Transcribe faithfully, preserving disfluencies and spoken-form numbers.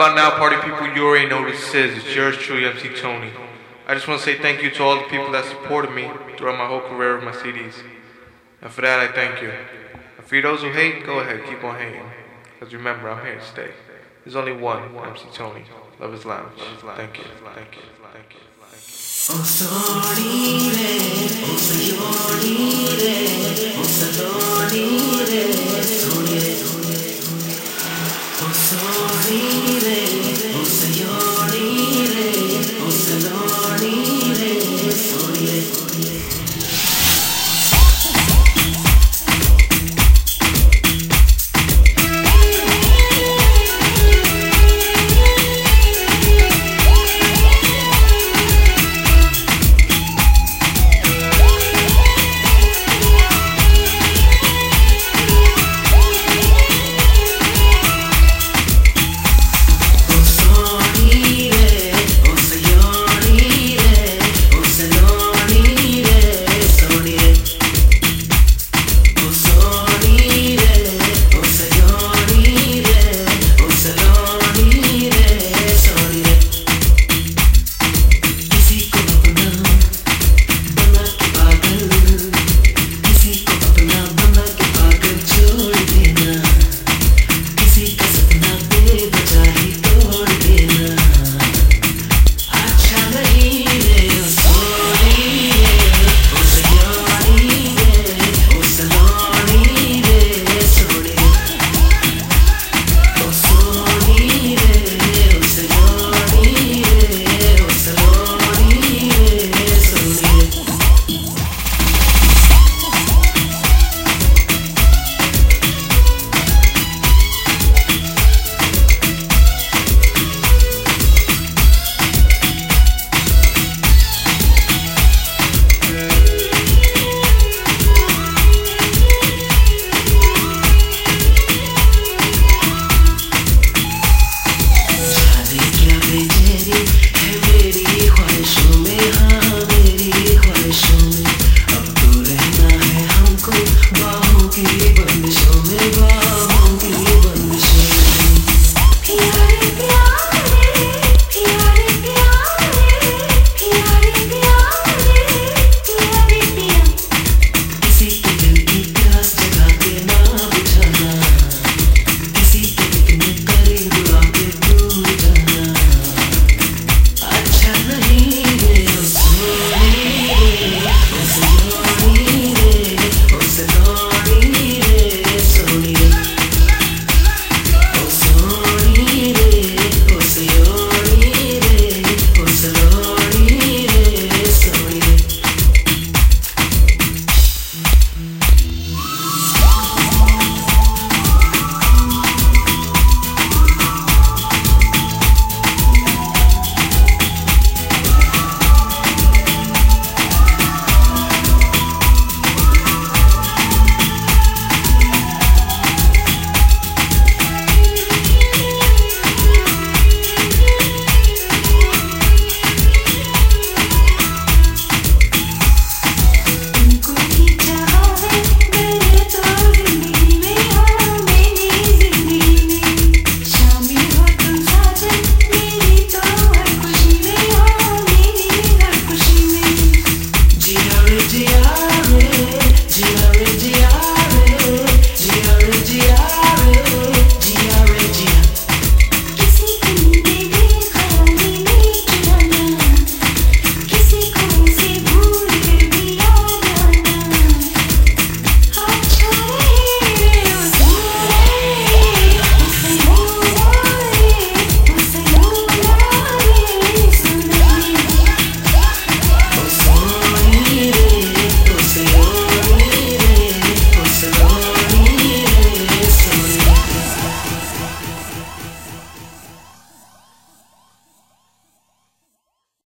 about now, party people? You already know what this is. It's yours truly, M C Tony. I just want to say thank you to all the people that supported me throughout my whole career of my C Ds. And for that, I thank you. And for those who hate, go ahead, keep on hating. Because remember, I'm here to stay. There's only one, M C Tony. Love is lounge. Thank you. Thank you. Thank you. O soli re, o sayoni re, o saloni re, soli re, o soli re, o sayoni.